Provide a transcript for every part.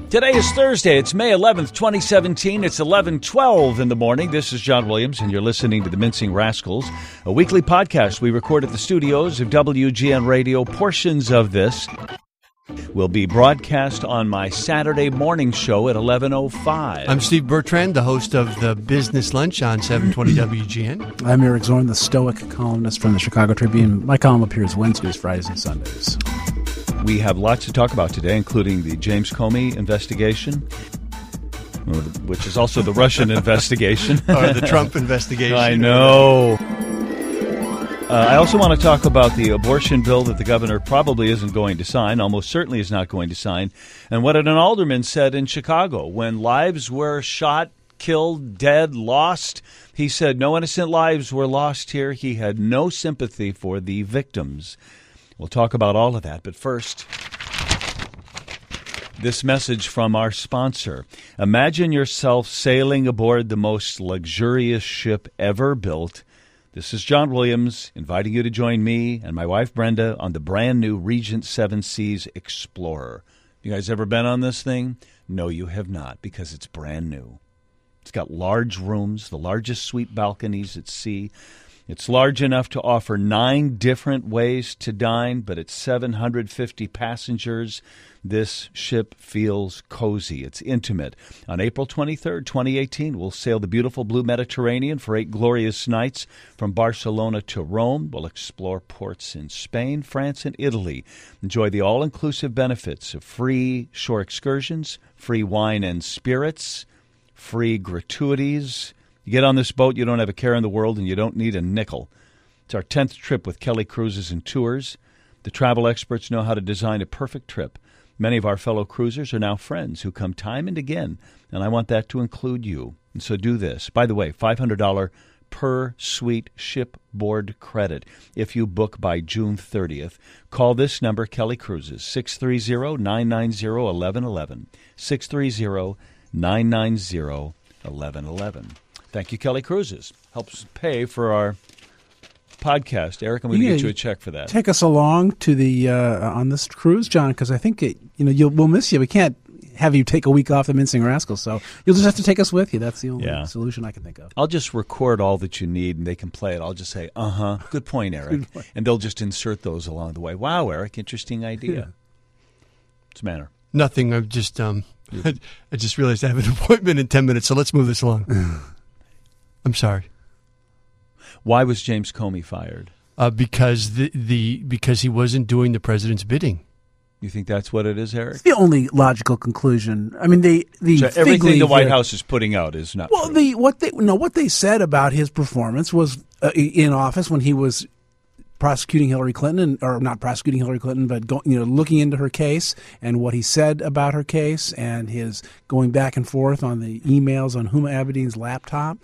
Today is Thursday. It's May 11th, 2017. It's 11:12 in the morning. This is John Williams, and you're listening to The Mincing Rascals, a weekly podcast we record at the studios of WGN Radio. Portions of this will be broadcast on my Saturday morning show at 11:05. I'm Steve Bertrand, the host of the Business Lunch on 720 WGN. I'm Eric Zorn, the Stoic columnist from the Chicago Tribune. My column appears Wednesdays, Fridays, and Sundays. We have lots to talk about today, including the James Comey investigation, which is also the Russian investigation. Or the Trump investigation. I know. I also want to talk about the abortion bill that the governor probably isn't going to sign, almost certainly is not going to sign, and what an alderman said in Chicago when lives were shot, killed, dead, lost. He said no innocent lives were lost here. He had no sympathy for the victims. We'll talk about all of that, but first, this message from our sponsor. Imagine yourself sailing aboard the most luxurious ship ever built. This is John Williams inviting you to join me and my wife Brenda on the brand new Regent Seven Seas Explorer. You guys ever been on this thing? No, you have not, because it's brand new. It's got large rooms, the largest suite balconies at sea. It's large enough to offer 9 different ways to dine, but it's 750 passengers. This ship feels cozy. It's intimate. On April 23rd, 2018, we'll sail the beautiful blue Mediterranean for 8 glorious nights from Barcelona to Rome. We'll explore ports in Spain, France, and Italy. Enjoy the all-inclusive benefits of free shore excursions, free wine and spirits, free gratuities. You get on this boat, you don't have a care in the world, and you don't need a nickel. It's our 10th trip with Kelly Cruises and Tours. The travel experts know how to design a perfect trip. Many of our fellow cruisers are now friends who come time and again, and I want that to include you. And so do this. By the way, $500 per suite shipboard credit if you book by June 30th. Call this number, Kelly Cruises, 630-990-1111, 630-990-1111. Thank you, Kelly Cruises. Helps pay for our podcast. Eric, I'm going to get you a check for that. Take us along to the on this cruise, John, because I think we'll miss you. We can't have you take a week off the Mincing Rascals, so you'll just have to take us with you. That's the only solution I can think of. I'll just record all that you need, and they can play it. I'll just say, good point, Eric. Good point. And they'll just insert those along the way. Wow, Eric, interesting idea. Yeah. What's the matter? Nothing. I just realized I have an appointment in 10 minutes, so let's move this along. I'm sorry. Why was James Comey fired? Because because he wasn't doing the president's bidding. You think that's what it is, Eric? It's the only logical conclusion. I mean, so everything the White House is putting out is not true. What they said about his performance was in office when he was prosecuting Hillary Clinton, or not prosecuting Hillary Clinton, but looking into her case and what he said about her case and his going back and forth on the emails on Huma Abedin's laptop.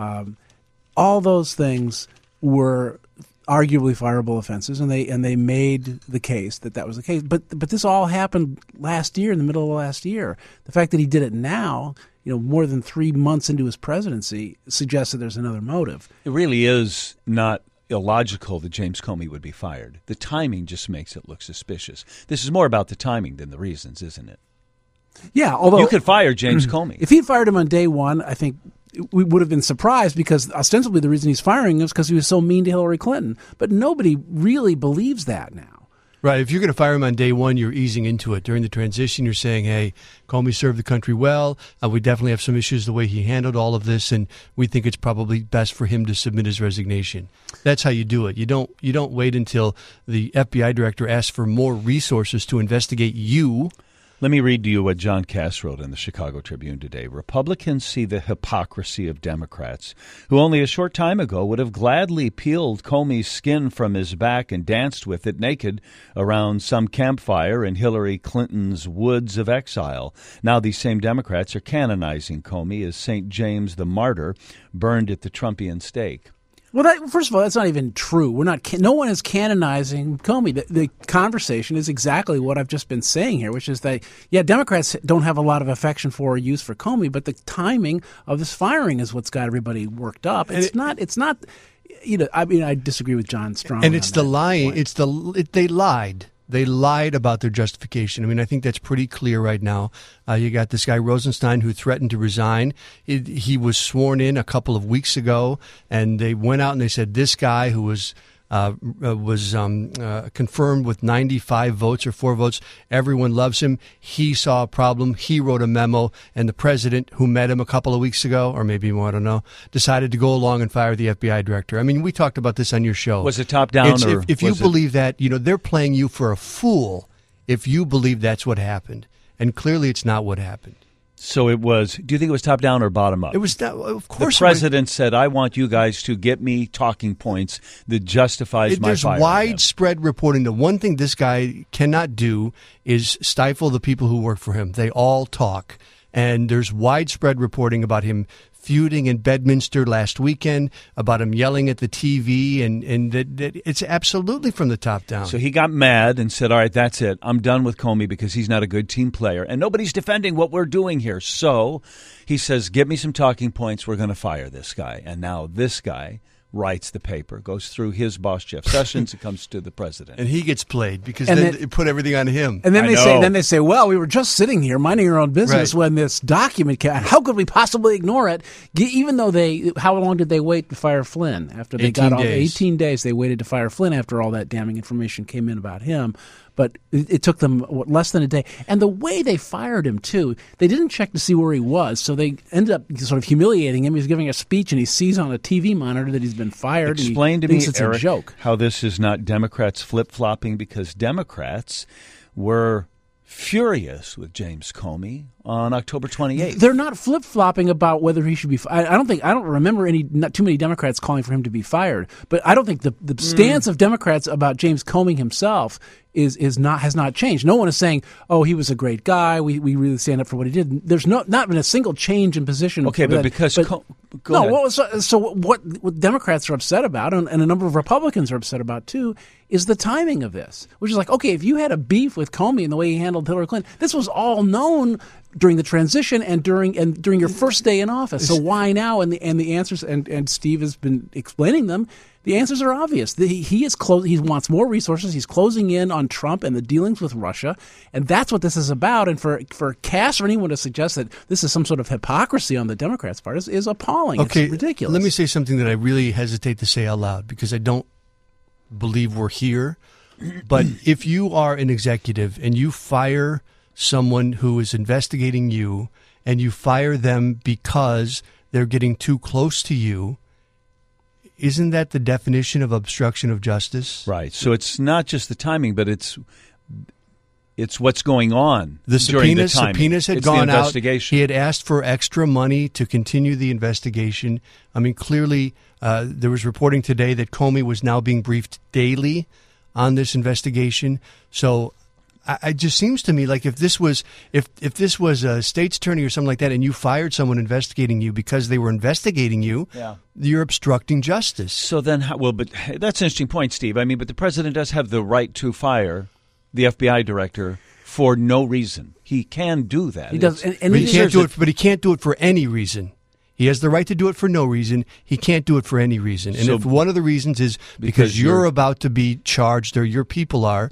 All those things were arguably fireable offenses, and they made the case that was the case. But this all happened last year, in the middle of last year. The fact that he did it now, more than 3 months into his presidency, suggests that there's another motive. It really is not illogical that James Comey would be fired. The timing just makes it look suspicious. This is more about the timing than the reasons, isn't it? Yeah, although you could fire James Comey. If he fired him on day one, I think we would have been surprised, because ostensibly the reason he's firing him is because he was so mean to Hillary Clinton. But nobody really believes that now. Right. If you're going to fire him on day one, you're easing into it. During the transition, you're saying, hey, Comey served the country well. We definitely have some issues the way he handled all of this, and we think it's probably best for him to submit his resignation. That's how you do it. You don't wait until the FBI director asks for more resources to investigate you. Let me read to you what John Cass wrote in the Chicago Tribune today. Republicans see the hypocrisy of Democrats, who only a short time ago would have gladly peeled Comey's skin from his back and danced with it naked around some campfire in Hillary Clinton's woods of exile. Now these same Democrats are canonizing Comey as St. James the Martyr, burned at the Trumpian stake. Well, first of all, that's not even true. No one is canonizing Comey. The conversation is exactly what I've just been saying here, which is that, Democrats don't have a lot of affection for or use for Comey, but the timing of this firing is what's got everybody worked up. It's not. I disagree with John strongly. And it's the lying. They lied. They lied about their justification. I mean, I think that's pretty clear right now. You got this guy Rosenstein who threatened to resign. He was sworn in a couple of weeks ago, and they went out and they said this guy who was confirmed with 95 votes or 4 votes. Everyone loves him. He saw a problem. He wrote a memo, and the president, who met him a couple of weeks ago, or maybe more, I don't know, decided to go along and fire the FBI director. I mean, we talked about this on your show. Was it top down? Or if you believe that, they're playing you for a fool if you believe that's what happened. And clearly it's not what happened. So it was. Do you think it was top down or bottom up? It was. Of course, the president said, "I want you guys to get me talking points that justifies my firing." There's widespread reporting. The one thing this guy cannot do is stifle the people who work for him. They all talk, and there's widespread reporting about him feuding in Bedminster last weekend, about him yelling at the TV, and that it's absolutely from the top down. So he got mad and said, all right, that's it. I'm done with Comey because he's not a good team player, and nobody's defending what we're doing here. So he says, give me some talking points. We're going to fire this guy. And now this guy writes the paper, goes through his boss, Jeff Sessions, it comes to the president. And he gets played because then it put everything on him. And then they say, well, we were just sitting here minding our own business when this document came out. How could we possibly ignore it? Even though how long did they wait to fire Flynn? After they got 18 days, they waited to fire Flynn after all that damning information came in about him. But it took them less than a day. And the way they fired him, too, they didn't check to see where he was. So they ended up sort of humiliating him. He's giving a speech, and he sees on a TV monitor that he's been fired. Explain to me, Eric, a joke. How this is not Democrats flip-flopping, because Democrats were furious with James Comey on October 28th. They're not flip-flopping about whether he should be fired. I don't remember not too many Democrats calling for him to be fired. But I don't think the stance of Democrats about James Comey himself has not changed. No one is saying, "Oh, he was a great guy. We really stand up for what he did." There's not been a single change in position. Okay, but because go ahead. So what Democrats are upset about, and a number of Republicans are upset about too, is the timing of this. Which is like, okay, if you had a beef with Comey and the way he handled Hillary Clinton, this was all known during the transition and during your first day in office. So why now? And the answers, and Steve has been explaining them. The answers are obvious. He wants more resources. He's closing in on Trump and the dealings with Russia, and that's what this is about. And for Cass or anyone to suggest that this is some sort of hypocrisy on the Democrats' part is appalling. Okay, it's ridiculous. Let me say something that I really hesitate to say out loud because I don't believe we're here. But if you are an executive and you fire someone who is investigating you and you fire them because they're getting too close to you, isn't that the definition of obstruction of justice? Right. So it's not just the timing, but it's what's going on during the timing. Subpoenas had gone out. He had asked for extra money to continue the investigation. I mean, clearly there was reporting today that Comey was now being briefed daily on this investigation. So it just seems to me like if this was a state's attorney or something like that, and you fired someone investigating you because they were investigating you, you're obstructing justice. So then, but that's an interesting point, Steve. I mean, but the president does have the right to fire the FBI director for no reason. He can do that. He does, but he can't do it for any reason. He has the right to do it for no reason. He can't do it for any reason. And if one of the reasons is because you're about to be charged or your people are,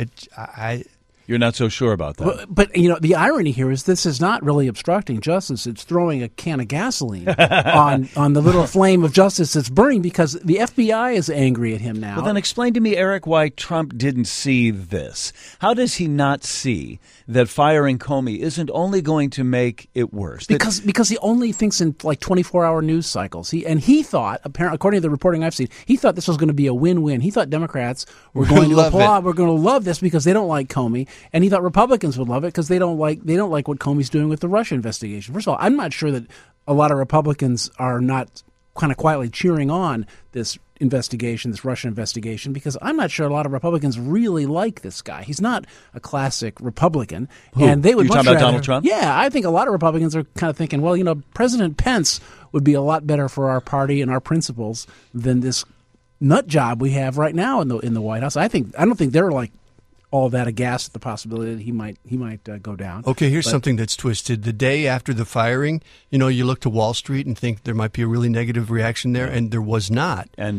you're not so sure about that. But the irony here is this is not really obstructing justice. It's throwing a can of gasoline on the little flame of justice that's burning because the FBI is angry at him now. Well, then explain to me, Eric, why Trump didn't see this. How does he not see that firing Comey isn't only going to make it worse? Because he only thinks in like 24-hour news cycles. He thought, apparently, according to the reporting I've seen, he thought this was going to be a win-win. He thought Democrats were going to applaud. We're going to love this because they don't like Comey. And he thought Republicans would love it because they don't like what Comey's doing with the Russia investigation. First of all, I'm not sure that a lot of Republicans are not kind of quietly cheering on this investigation, this Russia investigation, because I'm not sure a lot of Republicans really like this guy. He's not a classic Republican. Who? And they would You're talking about Donald Trump? Yeah, I think a lot of Republicans are kind of thinking, well, President Pence would be a lot better for our party and our principles than this nut job we have right now in the White House. I don't think they're like all that aghast at the possibility that he might go down. Okay, here's something that's twisted. The day after the firing, you look to Wall Street and think there might be a really negative reaction there, and there was not. And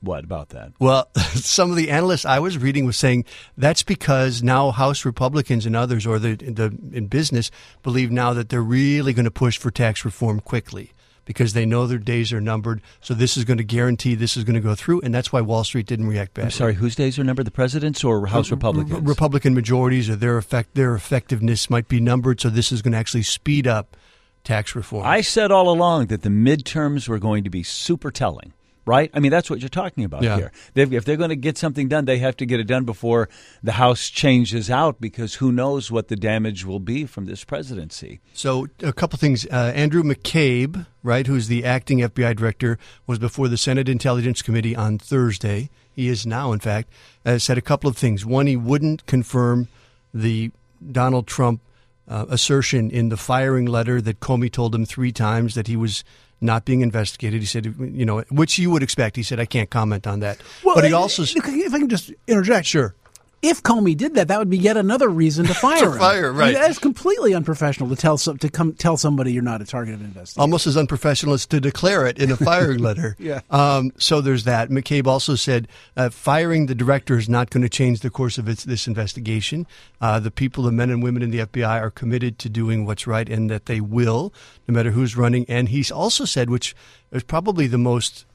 What about that? Well, some of the analysts I was reading was saying that's because now House Republicans and others, or in business, believe now that they're really going to push for tax reform quickly because they know their days are numbered. So this is going to guarantee this is going to go through, and that's why Wall Street didn't react badly. I'm sorry, whose days are numbered? The president's or House Republicans? Republican majorities or their effectiveness might be numbered, so this is going to actually speed up tax reform. I said all along that the midterms were going to be super telling. Right? I mean, that's what you're talking about here. If they're going to get something done, they have to get it done before the House changes out, because who knows what the damage will be from this presidency. So a couple things. Andrew McCabe, right, who's the acting FBI director, was before the Senate Intelligence Committee on Thursday. He is now, in fact, said a couple of things. One, he wouldn't confirm the Donald Trump assertion in the firing letter that Comey told him 3 times that he was not being investigated. He said, which you would expect. He said, I can't comment on that. Well, but he also... If I can just interject. Sure. If Comey did that, that would be yet another reason to fire him. Right. I mean, that is completely unprofessional to tell somebody you're not a target of investigation. Almost as unprofessional as to declare it in a firing letter. Yeah. So there's that. McCabe also said firing the director is not going to change the course of this investigation. The people, the men and women in the FBI, are committed to doing what's right, and that they will, no matter who's running. And he's also said, which is probably the most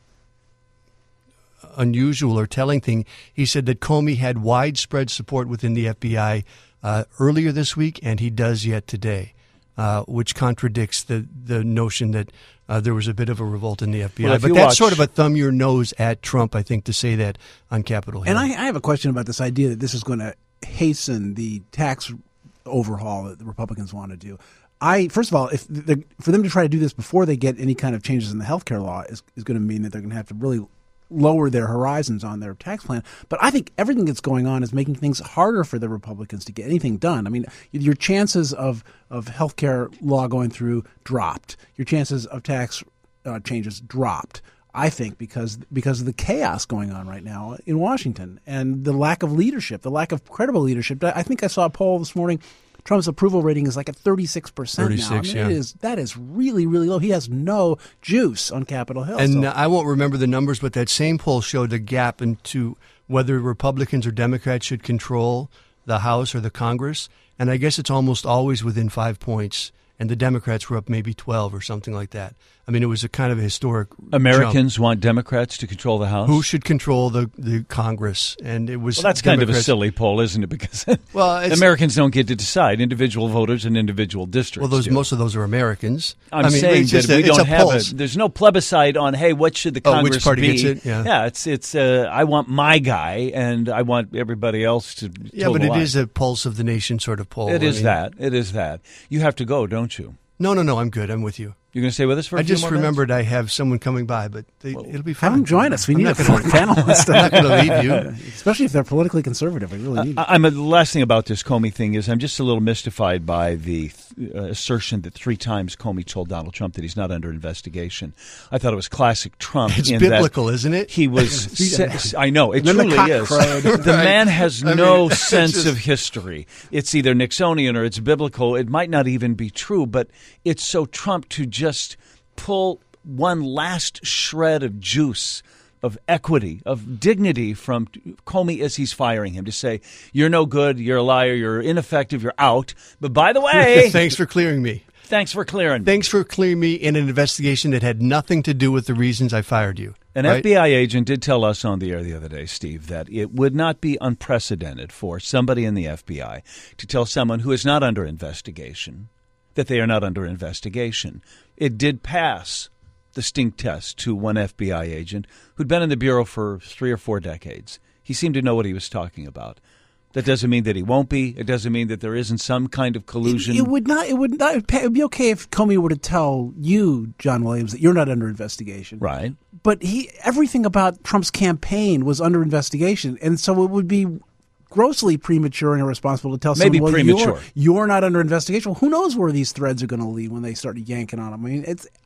unusual or telling thing, he said that Comey had widespread support within the FBI earlier this week, and he does yet today, which contradicts the notion that there was a bit of a revolt in the FBI. Well, but that's sort of a thumb your nose at Trump, I think, to say that on Capitol Hill. And I have a question about this idea that this is going to hasten the tax overhaul that the Republicans want to do. First of all, for them to try to do this before they get any kind of changes in the health care law is going to mean that they're going to have to really lower their horizons on their tax plan. But I think everything that's going on is making things harder for the Republicans to get anything done. I mean, your chances of health care law going through dropped. Your chances of tax changes dropped, I think, because of the chaos going on right now in Washington and the lack of leadership, the lack of credible leadership. I think I saw a poll this morning. Trump's approval rating is like at 36% now. I mean, that is really, really low. He has no juice on Capitol Hill. And I won't remember the numbers, but that same poll showed a gap into whether Republicans or Democrats should control the House or the Congress. And I guess it's almost always within 5 points. And the Democrats were up maybe 12 or something like that. I mean, it was a kind of a historic Americans jump. want Democrats to control the House? Who should control the Congress? And it was that's kind of a silly poll, isn't it? Because Americans don't get to decide. Individual voters in individual districts. Well, most of those are Americans. I'm saying that we don't have there's no plebiscite on, hey, what should the Congress which party be? Gets it? Yeah, it's I want my guy, and I want everybody else to Yeah, but it is a pulse of the nation sort of poll. It is that. You have to go, don't you? No, I'm good. I'm with you. You're going to stay with us for a few more minutes? I just remembered I have someone coming by, but it'll be fun. Have them join us. We need a fourth panelist. I'm not going to leave you. Especially if they're politically conservative. We really need the last thing about this Comey thing is I'm just a little mystified by the assertion that 3 times Comey told Donald Trump that he's not under investigation. I thought it was classic Trump. It's biblical, isn't it? He was... I know, it truly is. The man has no sense of history. It's either Nixonian or it's biblical. It might not even be true, but it's so Trump to just pull one last shred of juice, of equity, of dignity from Comey as he's firing him, to say, you're no good, you're a liar, you're ineffective, you're out. But by the way... Thanks for clearing me. Thanks for clearing me. Thanks for clearing me in an investigation that had nothing to do with the reasons I fired you. An FBI agent did tell us on the air the other day, Steve, that it would not be unprecedented for somebody in the FBI to tell someone who is not under investigation that they are not under investigation. It did pass the stink test to one FBI agent who'd been in the Bureau for 3 or 4 decades. He seemed to know what he was talking about. That doesn't mean that he won't be. It doesn't mean that there isn't some kind of collusion. It would be okay if Comey were to tell you, John Williams, that you're not under investigation. Right. But everything about Trump's campaign was under investigation, and so it would be grossly premmature and irresponsible to tell someone, well, premature. You're not under investigation. Well, who knows where these threads are going to lead when they start yanking on him? I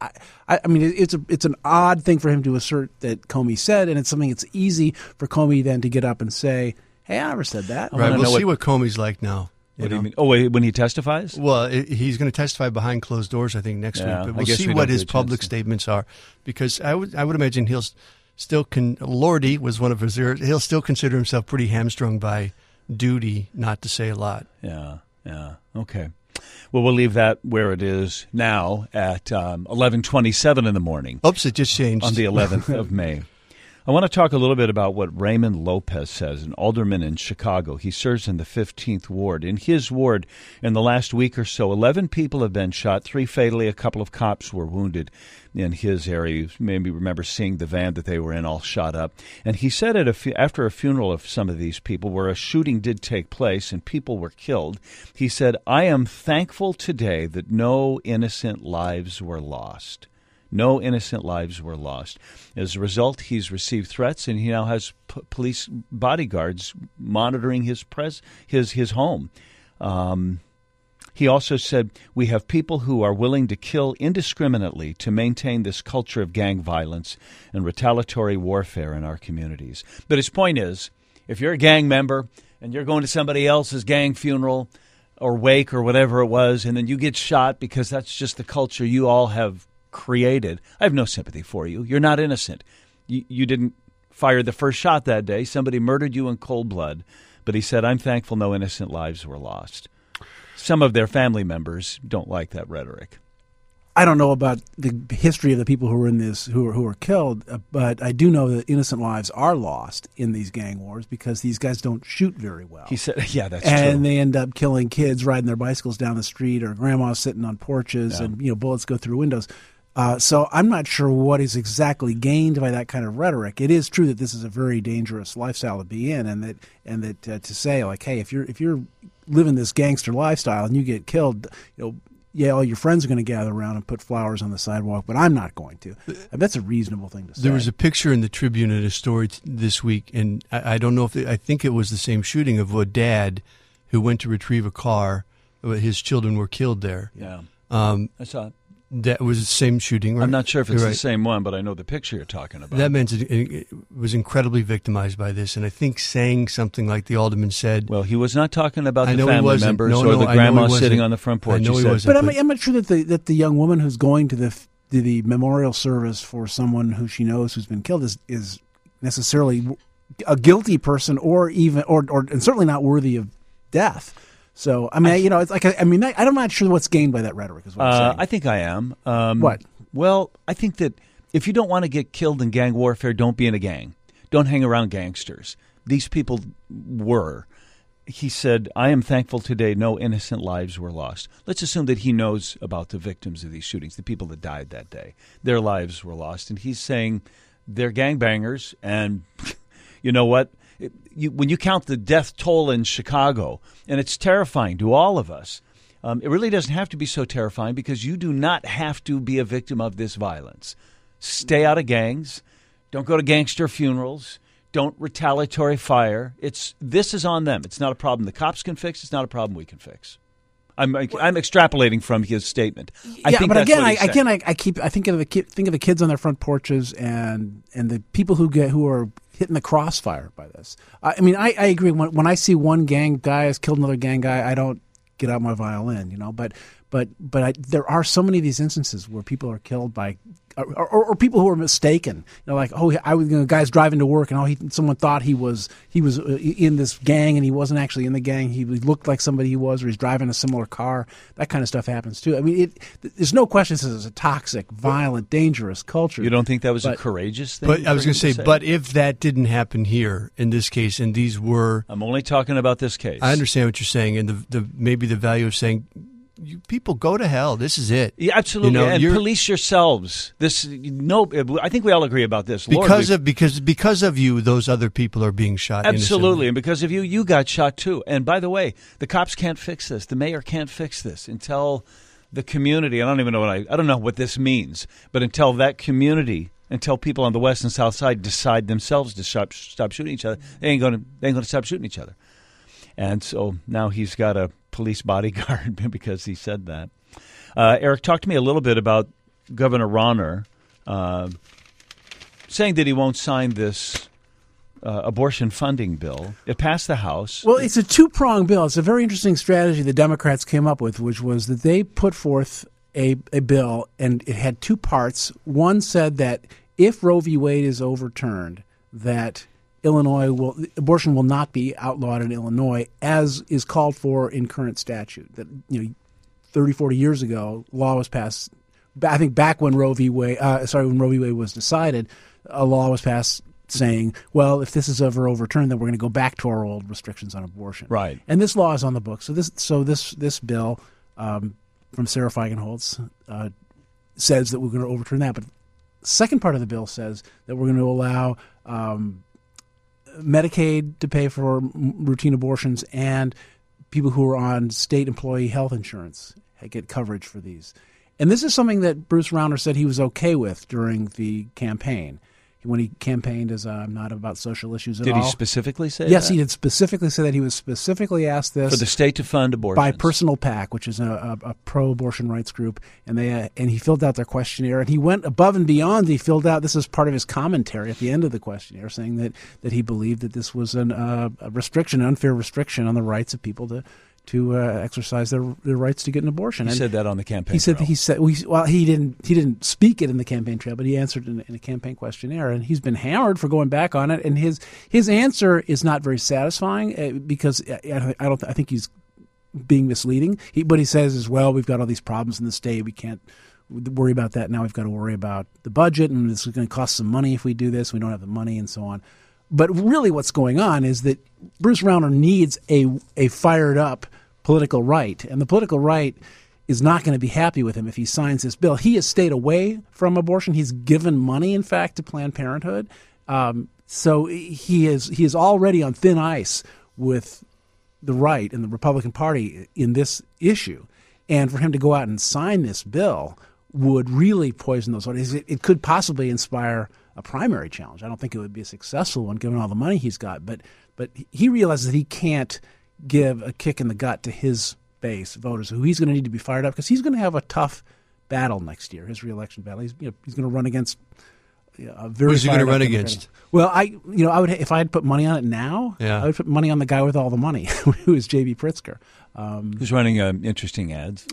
mean, it's an odd thing for him to assert that Comey said, and it's something that's easy for Comey then to get up and say, hey, I never said that. Right, we'll see what Comey's like now. What do you mean? Oh, wait, when he testifies? Well, he's going to testify behind closed doors, I think, next week. But we'll see what his public statements are, because I would imagine Lordy was one of his. He'll still consider himself pretty hamstrung by duty, not to say a lot. Yeah. Okay. Well, we'll leave that where it is now at 11:27 in the morning. Oops, it just changed. On the 11th of May. I want to talk a little bit about what Raymond Lopez says, an alderman in Chicago. He serves in the 15th Ward. In his ward, in the last week or so, 11 people have been shot, 3 fatally, a couple of cops were wounded in his area. You maybe remember seeing the van that they were in all shot up. And he said after a funeral of some of these people where a shooting did take place and people were killed, he said, "I am thankful today that no innocent lives were lost." No innocent lives were lost. As a result, he's received threats, and he now has police bodyguards monitoring his home. He also said, "We have people who are willing to kill indiscriminately to maintain this culture of gang violence and retaliatory warfare in our communities." But his point is, if you're a gang member and you're going to somebody else's gang funeral or wake or whatever it was, and then you get shot because that's just the culture you all have created, I have no sympathy for you. You're not innocent. You didn't fire the first shot that day. Somebody murdered you in cold blood. But he said, "I'm thankful no innocent lives were lost." Some of their family members don't like that rhetoric. I don't know about the history of the people who were in this, who were killed, but I do know that innocent lives are lost in these gang wars because these guys don't shoot very well. He said, "Yeah, that's true." And they end up killing kids riding their bicycles down the street, or grandmas sitting on porches, and bullets go through windows. So I'm not sure what is exactly gained by that kind of rhetoric. It is true that this is a very dangerous lifestyle to be in, and that to say like, hey, if you're living this gangster lifestyle and you get killed, all your friends are going to gather around and put flowers on the sidewalk, but I'm not going to. That's a reasonable thing to say. There was a picture in the Tribune in a story this week, and I don't know if I think it was the same shooting of a dad who went to retrieve a car. His children were killed there. Yeah, I saw it. That was the same shooting, right? I'm not sure if it's the same one, but I know the picture you're talking about. That man was incredibly victimized by this, and I think saying something like the alderman said... Well, he was not talking about the family members or the grandma sitting on the front porch. I know he wasn't. But I'm not sure that the young woman who's going to the memorial service for someone who she knows who's been killed is necessarily a guilty person, or and certainly not worthy of death. So, I mean, it's like, I'm not sure what's gained by that rhetoric is what I'm saying. I think I am. What? Well, I think that if you don't want to get killed in gang warfare, don't be in a gang. Don't hang around gangsters. These people were. He said, "I am thankful today no innocent lives were lost." Let's assume that he knows about the victims of these shootings, the people that died that day. Their lives were lost. And he's saying they're gangbangers, and you know what? When you count the death toll in Chicago, and it's terrifying to all of us, it really doesn't have to be so terrifying because you do not have to be a victim of this violence. Stay out of gangs. Don't go to gangster funerals. Don't retaliatory fire. This is on them. It's not a problem the cops can fix. It's not a problem we can fix. I'm extrapolating from his statement. I think that's what he's saying. I think of the kids on their front porches and the people who are hitting the crossfire by this. I mean, I agree. When I see one gang guy has killed another gang guy, I don't get out my violin, But there are so many of these instances where people are killed by, or people who are mistaken. Like, guy's driving to work and someone thought he was in this gang and he wasn't actually in the gang. He looked like somebody he was, or he's driving a similar car. That kind of stuff happens too. I mean, there's no question this is a toxic, violent, dangerous culture. You don't think that was a courageous thing? But I was going to say, but if that didn't happen here in this case, and these were, I'm only talking about this case. I understand what you're saying, and maybe the value of saying, you people go to hell. This is it. Yeah, absolutely. And police yourselves. I think we all agree about this. Because of you, those other people are being shot. Absolutely, innocently. And because of you, you got shot too. And by the way, the cops can't fix this. The mayor can't fix this until the community. I don't know what this means, but until that community, until people on the west and south side decide themselves to stop shooting each other, they ain't going to stop shooting each other. And so now he's got a police bodyguard because he said that. Eric, talk to me a little bit about Governor Rauner saying that he won't sign this abortion funding bill. It passed the House. Well, it's a two-pronged bill. It's a very interesting strategy the Democrats came up with, which was that they put forth a bill, and it had two parts. One said that if Roe v. Wade is overturned, that abortion will not be outlawed in Illinois as is called for in current statute. That 30, 40 years ago, law was passed. I think back when Roe v. Wade was decided, a law was passed saying, well, if this is ever overturned, then we're going to go back to our old restrictions on abortion. Right. And this law is on the books. So this bill from Sarah Feigenholtz says that we're going to overturn that. But the second part of the bill says that we're going to allow Medicaid to pay for routine abortions, and people who are on state employee health insurance get coverage for these. And this is something that Bruce Rauner said he was okay with during the campaign. When he campaigned as I'm not about social issues at all. Did he specifically say Yes, that? he did specifically say that. He was specifically asked this for the state to fund abortion by Personal PAC, which is a pro-abortion rights group, and he filled out their questionnaire, and he went above and beyond. He filled out, this is part of his commentary at the end of the questionnaire, saying that he believed that this was a restriction, an unfair restriction on the rights of people to exercise their rights to get an abortion. He said that on the campaign trail. He didn't speak it in the campaign trail, but he answered in a campaign questionnaire, and he's been hammered for going back on it. And his answer is not very satisfying because I think he's being misleading. What he says is, well, we've got all these problems in the state. We can't worry about that now. We've got to worry about the budget, and this is going to cost some money if we do this. We don't have the money, and so on. But really what's going on is that Bruce Rauner needs a fired up political right, and the political right is not going to be happy with him if he signs this bill. He has stayed away from abortion. He's given money, in fact, to Planned Parenthood. So he is already on thin ice with the right and the Republican Party in this issue. And for him to go out and sign this bill would really poison those voters. It could possibly inspire a primary challenge. I don't think it would be a successful one given all the money he's got, but he realizes that he can't give a kick in the gut to his base voters, who he's going to need to be fired up because he's going to have a tough battle next year, his reelection battle. He's going to run against a very. Who's he going to run against? Well, I would, if I had put money on it now, I would put money on the guy with all the money, who is J.B. Pritzker. Who's running interesting ads.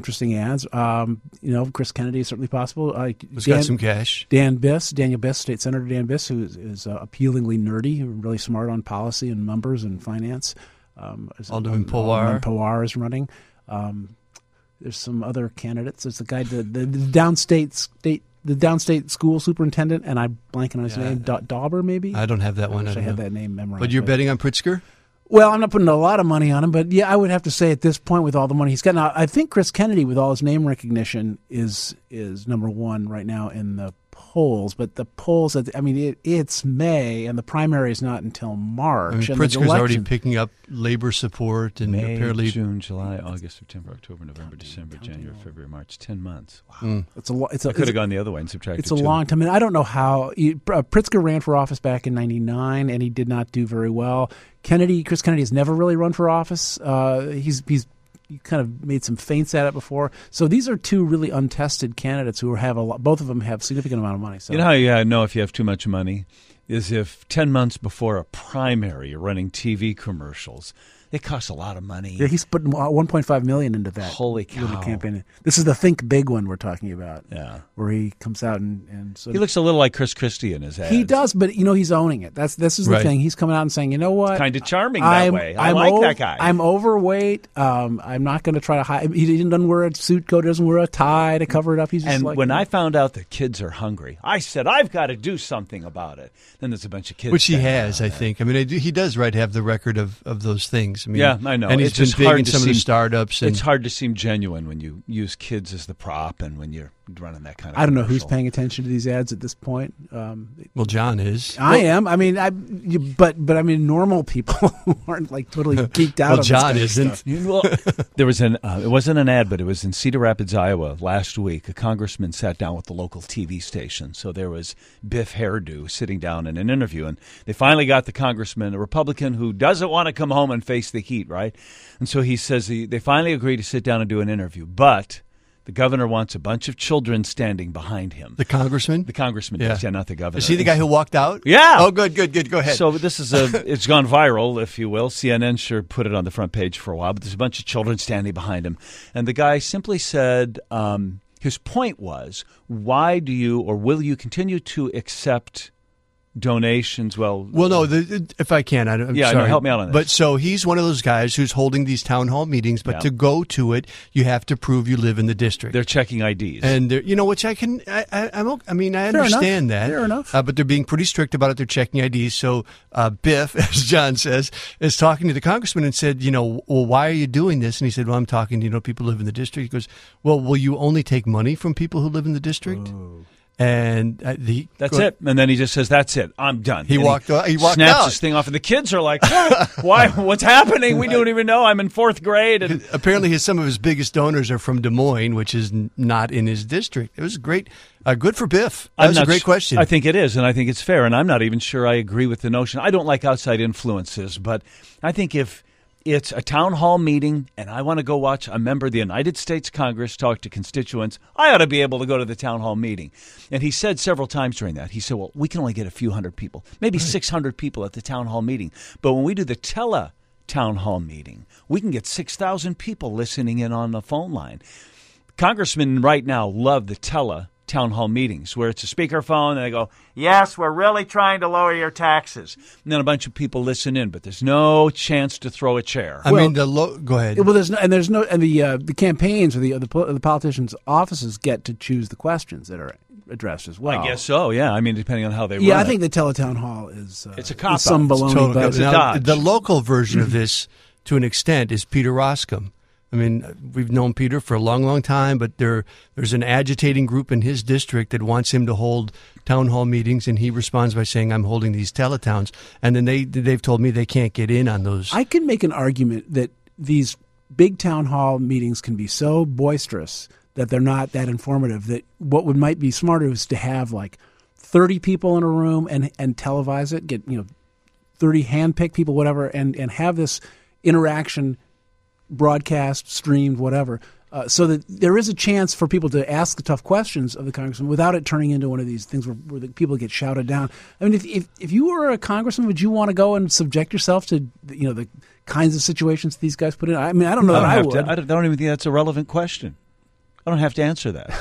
Chris Kennedy is certainly possible. Who's got some cash. Daniel Biss, State Senator Dan Biss, who is appealingly nerdy, really smart on policy and numbers and finance. Alderman Pawar is running. There's some other candidates. There's the guy, the downstate school superintendent, and I'm blanking on his name. Dauber, maybe. I don't have that one. I had that name memorized. But you're betting on Pritzker? Well, I'm not putting a lot of money on him, but yeah, I would have to say at this point, with all the money he's got now, I think Chris Kennedy, with all his name recognition, is number one right now in the polls. But the polls, it's May, and the primary is not until March. Pritzker's already picking up labor support, and May, apparently June, July, August, September, October, November, December, January, February, March. 10 months. Wow, I could have gone the other way and subtracted. It's a long time. I don't know how Pritzker ran for office back in '99, and he did not do very well. Chris Kennedy has never really run for office. He's kind of made some feints at it before. So these are two really untested candidates who have both of them have significant amount of money. So. You know how you know if you have too much money is if 10 months before a primary you're running TV commercials. It costs a lot of money. Yeah, he's putting $1.5 million into that. Holy cow. Campaign. This is the Think Big one we're talking about. Yeah. Where he comes out and sort of, he looks a little like Chris Christie in his ads. He does, but he's owning it. This is the thing. He's coming out and saying, you know what? It's kind of charming that way. I like that guy. I'm overweight. I'm not going to try to hide. He doesn't wear a suit coat, doesn't wear a tie to cover it up. He's just when I found out that kids are hungry, I said, I've got to do something about it. Then there's a bunch of kids. Which he has, I think. He does have the record of those things. Yeah, I know. And he's been big in some of the startups. It's hard to seem genuine when you use kids as the prop and when you're running that kind of I don't know who's paying attention to these ads at this point. Well, John is. I am. But normal people who aren't like totally geeked out. Well, John isn't. There was it wasn't an ad, but it was in Cedar Rapids, Iowa last week. A congressman sat down with the local TV station. So there was Biff Hairdo sitting down in an interview, and they finally got the congressman, a Republican who doesn't want to come home and face the heat, right? And so he says they finally agreed to sit down and do an interview, but the governor wants a bunch of children standing behind him. The congressman? The congressman, yeah, not the governor. Is he the guy who walked out? Yeah. Oh, good. Go ahead. So this is it's gone viral, if you will. CNN sure put it on the front page for a while, but there's a bunch of children standing behind him. And the guy simply said, his point was, why do you or will you continue to accept donations? Well, no, if I can, I'm yeah, sorry. No, help me out on this. But so he's one of those guys who's holding these town hall meetings, but to go to it, you have to prove you live in the district. They're checking IDs, and which I understand that. Fair enough. But they're being pretty strict about it. They're checking IDs. So Biff, as John says, is talking to the congressman and said, well, why are you doing this? And he said, well, I'm talking to people who live in the district. He goes, well, will you only take money from people who live in the district? Oh. And that's it. And then he just says, "That's it. I'm done." He walked snaps out. His thing off, and the kids are like, "What? Why? What's happening? We don't even know. I'm in 4th grade." And apparently, some of his biggest donors are from Des Moines, which is not in his district. It was great. Good for Biff. That was a great question. I think it is, and I think it's fair. And I'm not even sure I agree with the notion. I don't like outside influences, but I think if it's a town hall meeting and I want to go watch a member of the United States Congress talk to constituents, I ought to be able to go to the town hall meeting. And he said several times during that, he said, well, we can only get a few hundred people, maybe 600 people at the town hall meeting. But when we do the town hall meeting, we can get 6,000 people listening in on the phone line. Congressmen right now love the town hall meetings where it's a speakerphone and they go, yes, we're really trying to lower your taxes. And then a bunch of people listen in, but there's no chance to throw a chair. Go ahead. Well, the campaigns or the politicians' offices get to choose the questions that are addressed as well. I guess so, yeah. I mean, depending on how they run I think the teletown hall is it's a cop-out. some baloney. It's a dodge. The local version of this, to an extent, is Peter Roskam. I mean, we've known Peter for a long, long time, but there's an agitating group in his district that wants him to hold town hall meetings, and he responds by saying, I'm holding these teletowns. And then they've told me they can't get in on those. I can make an argument that these big town hall meetings can be so boisterous that they're not that informative, that what might be smarter is to have like 30 people in a room and televise it, get 30 hand-picked people, whatever, and have this interaction broadcast, streamed, whatever, so that there is a chance for people to ask the tough questions of the congressman without it turning into one of these things where the people get shouted down. I mean, if you were a congressman, would you want to go and subject yourself to the kinds of situations these guys put in? I mean, I don't know that I would. I don't even think that's a relevant question. I don't have to answer that.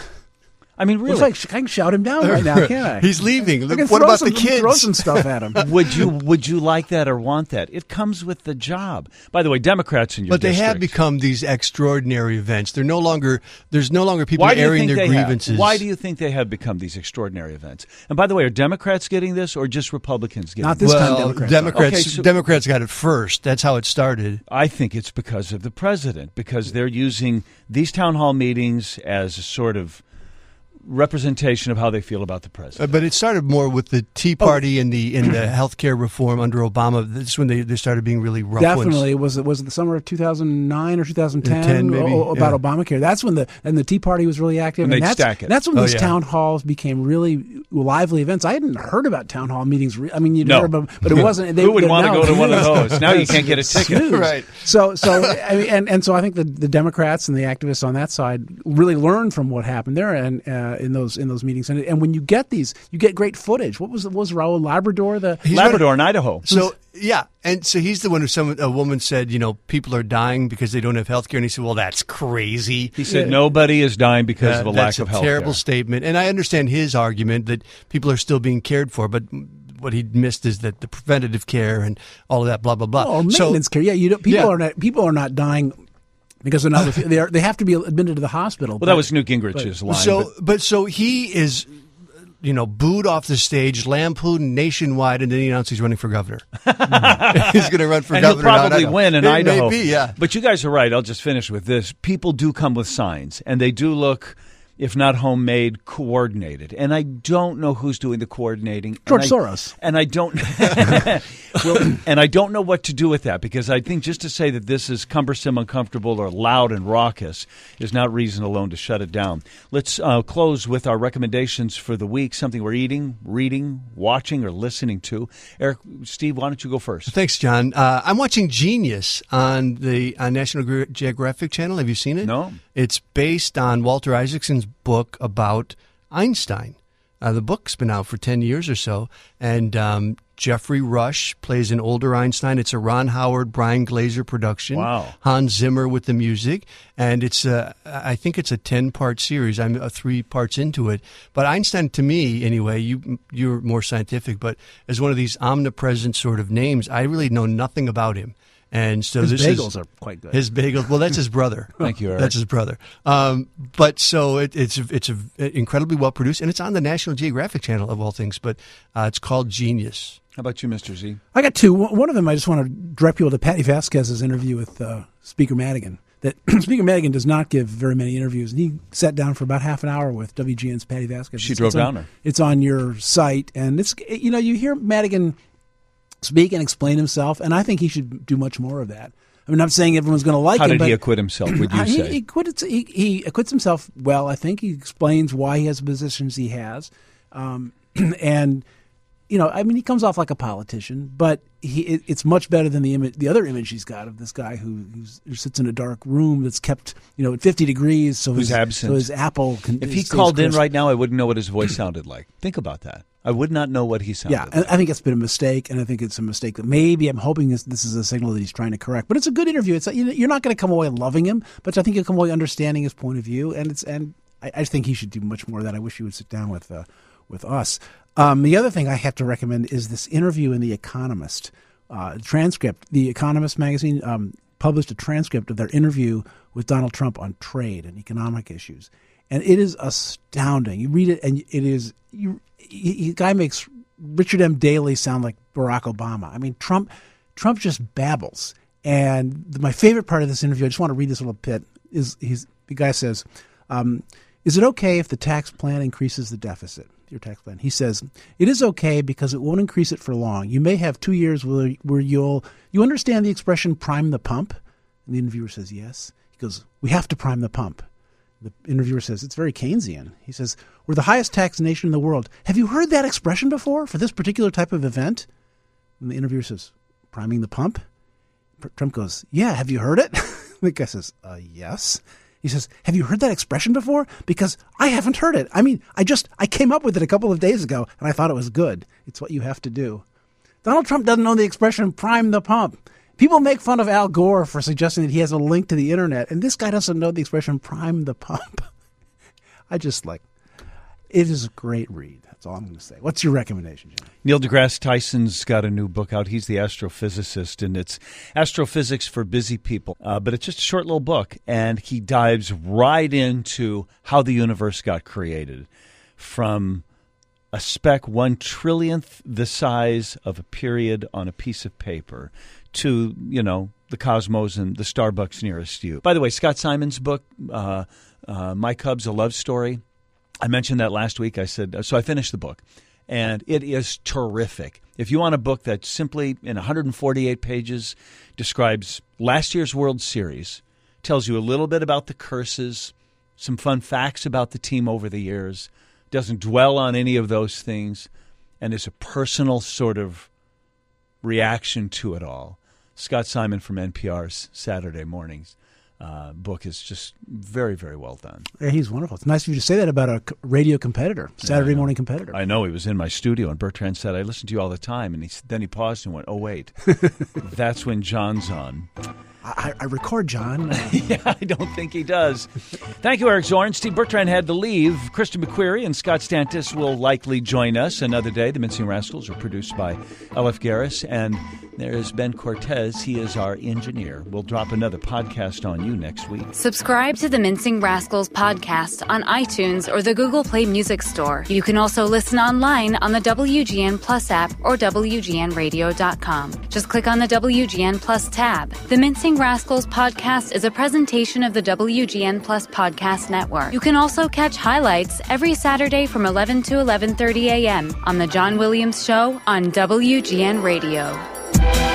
I mean, really. I can shout him down right now, can't I? He's leaving. What about the kids? Throw some stuff at him. Would you like that or want that? It comes with the job. By the way, Democrats in your district. But they have become these extraordinary events. There's no longer people airing their grievances. Why do you think they have become these extraordinary events? And by the way, are Democrats getting this or just Republicans getting Not this? Not this time, Democrats. Democrats got it first. That's how it started. I think it's because of the president, because they're using these town hall meetings as a sort of representation of how they feel about the president. But it started more with the Tea Party and the health care reform under Obama. That's when they started being really rough. Definitely. Was it the summer of 2009 or 2010 about Obamacare? That's when the Tea Party was really active. And that's when these town halls became really lively events. I hadn't heard about town hall meetings. I mean, you'd heard about them, but it wasn't. Who would want to go to one of those? Now you can't get a ticket. Right. So I mean, so I think the Democrats and the activists on that side really learned from what happened there and in those meetings. And when you get these, you get great footage. What was Raul Labrador? Labrador in Idaho. So yeah, and so he's the one who a woman said, people are dying because they don't have health care, and he said, well, that's crazy. He said nobody is dying because of a lack of health care. That's a terrible statement, and I understand his argument that people are still being cared for, but what he missed is that the preventative care and all of that, blah blah blah. Or maintenance care. Yeah, people are not dying because they're not. They have to be admitted to the hospital. Well, that was Newt Gingrich's line. So he is, booed off the stage, lampooned nationwide, and then he announced he's running for governor. He's going to run for governor. He'll probably win in Idaho. Maybe, yeah. But you guys are right. I'll just finish with this. People do come with signs, and they do look, if not homemade, coordinated. And I don't know who's doing the coordinating. George Soros. And I don't and I don't know what to do with that, because I think just to say that this is cumbersome, uncomfortable, or loud and raucous is not reason alone to shut it down. Let's close with our recommendations for the week, something we're eating, reading, watching, or listening to. Eric, Steve, why don't you go first? Thanks, John. I'm watching Genius on the National Geographic Channel. Have you seen it? No. It's based on Walter Isaacson's book about Einstein. The book's been out for 10 years or so, and Jeffrey Rush plays an older Einstein. It's a Ron Howard, Brian Glazer production. Wow. Hans Zimmer with the music, and it's I think it's a 10-part series. I'm 3 parts into it. But Einstein, to me, anyway, you're more scientific, but as one of these omnipresent sort of names, I really know nothing about him. And so his bagels are quite good. His bagels, well, that's his brother. Thank you, Eric. That's his brother. But so it's incredibly well produced, and it's on the National Geographic Channel of all things. But it's called Genius. How about you, Mr. Z? I got 2. One of them, I just want to direct people to Patty Vasquez's interview with Speaker Madigan. That Speaker Madigan does not give very many interviews, and he sat down for about half an hour with WGN's Patty Vasquez. She drove down there. It's on your site, and it's you hear Madigan speak and explain himself, and I think he should do much more of that. I mean, I'm saying everyone's going to like him. How did he acquit himself, would you say? He acquits himself well, I think. He explains why he has the positions he has. And, I mean, he comes off like a politician, but it's much better than the other image he's got of this guy who sits in a dark room that's kept, at 50 degrees. So who's absent. So his apple can If he called in right now, I wouldn't know what his voice sounded like. Think about that. I would not know what he sounded like. Yeah, I think it's been a mistake, and I think it's a mistake that maybe I'm hoping this is a signal that he's trying to correct. But it's a good interview. It's you're not going to come away loving him, but I think you'll come away understanding his point of view, and I think he should do much more of that. I wish he would sit down with us. The other thing I have to recommend is this interview in The Economist transcript. The Economist magazine published a transcript of their interview with Donald Trump on trade and economic issues. And it is astounding. You read it, and it is the guy makes Richard M. Daley sound like Barack Obama. I mean, Trump just babbles. And my favorite part of this interview, I just want to read this little bit, is the guy says, "Is it okay if the tax plan increases the deficit? Your tax plan?" He says, "It is okay because it won't increase it for long. You may have 2 years where you understand the expression prime the pump?" And the interviewer says, "Yes." He goes, "We have to prime the pump." The interviewer says, "It's very Keynesian." He says, "We're the highest taxed nation in the world. Have you heard that expression before for this particular type of event?" And the interviewer says, "Priming the pump?" Trump goes, "Yeah, have you heard it?" The guy says, "Yes." He says, "Have you heard that expression before? Because I haven't heard it. I mean, I came up with it a couple of days ago, and I thought it was good. It's what you have to do." Donald Trump doesn't know the expression prime the pump. People make fun of Al Gore for suggesting that he has a link to the internet, and this guy doesn't know the expression prime the pump. It is a great read. That's all I'm going to say. What's your recommendation, Jim? Neil deGrasse Tyson's got a new book out. He's the astrophysicist, and it's Astrophysics for Busy People. But it's just a short little book, and he dives right into how the universe got created, from a speck 1/trillionth the size of a period on a piece of paper to, the cosmos and the Starbucks nearest you. By the way, Scott Simon's book, My Cubs, A Love Story, I mentioned that last week. I said, so I finished the book, and it is terrific. If you want a book that simply, in 148 pages, describes last year's World Series, tells you a little bit about the curses, some fun facts about the team over the years, doesn't dwell on any of those things, and is a personal sort of reaction to it all. Scott Simon from NPR's Saturday Mornings book is just very, very well done. Yeah, he's wonderful. It's nice of you to say that about a radio competitor, Saturday morning competitor. I know. He was in my studio, and Bertrand said, "I listen to you all the time." And then he paused and went, "Oh, wait, that's when John's on." I record John. Yeah, I don't think he does. Thank you, Eric Zorn. Steve Bertrand had to leave. Kristen McQuarrie and Scott Stantis will likely join us another day. The Mincing Rascals are produced by L.F. Garris, and there's Ben Cortez. He is our engineer. We'll drop another podcast on you next week. Subscribe to the Mincing Rascals podcast on iTunes or the Google Play Music Store. You can also listen online on the WGN Plus app or WGNradio.com. Just click on the WGN Plus tab. The Mincing Rascals podcast is a presentation of the WGN Plus Podcast Network. You can also catch highlights every Saturday from 11 to 11:30 a.m. on The John Williams Show on WGN Radio.